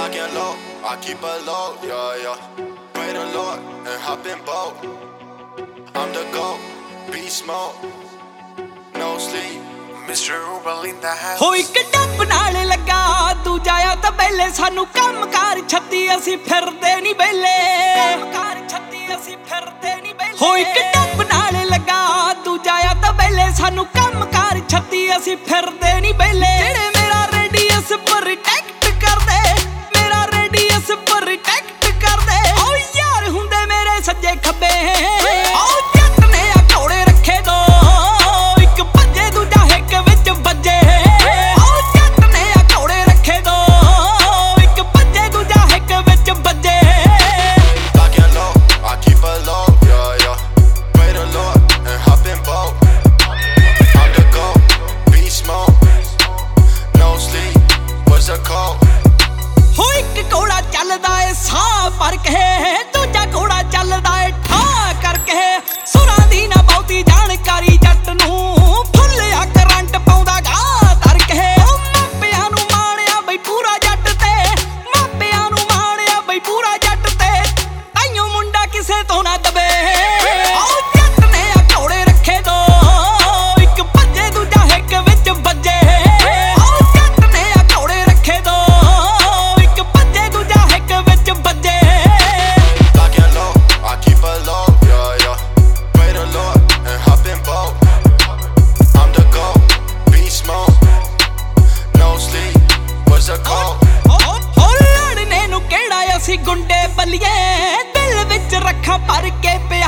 Talking low, I keep it low, yeah, yeah. Pray the Lord and hop in boat. I'm the GOAT, beast mode, no sleep. Mr. Uber in the house. हो एक dub नाल लगा तू जाया तो बेले सानू काम कार छत्ती असी फिरदे नी बेले काम कार छत्ती असी फिरदे नी बेले हो एक डब नाल लगा तू जाया तो बेले सानू काम कार छत्ती असी फिरदे नी बेले जेड़े मेरा रेडियस प्रोटेक्ट कर दे मेरा रेडियस प्रोटेक्ट कर दे ओ यार हुंदे मेरे सज्जे खब्बे ओ जट ने घोड़े रखे दो एक भज्जे दूजा हिक विच बज्जे ओ जट ने घोड़े रखे दो एक भज्जे दूजा हिक विच बज्जे Talking low, I keep it low, yeah, yeah. Pray the Lord and hop in boat. I'm the GOAT, beast mode, no sleep. What's the code? हो एक घोड़ा चलदा ए साह पर के दूजा घोड़ा चलदा ए ठा करके सुरां दी ना बहुती जानकारी जट नूं फुल्लिया करंट पाउंदा गा तर के मापियां नूं माणिया बई पूरा जट ते मापियां नूं माणिया बई पूरा जट ते ताइयों मुंडा किसे तो ना दबे ओ जट ने घोड़े रखे दो एक भज्जे दूजा हिक विच बज्जे ओ जट ने घोड़े रखे दो एक भज्जे दूजा हिक विच बज्जे Talking low, I keep it low, yeah, yeah. Pray the Lord and hop in boat. I'm the GOAT, beast mode, no sleep. What's the code? ਹੋ ਲੜਨੇ ਨੂੰ ਕਿਹੜਾ ਅਸੀਂ ਗੁੰਡੇ ਬਲੀਏ ਦਿਲ ਵਿੱਚ ਰੱਖਾਂ ਭਰ ਕੇ ਪਿਆ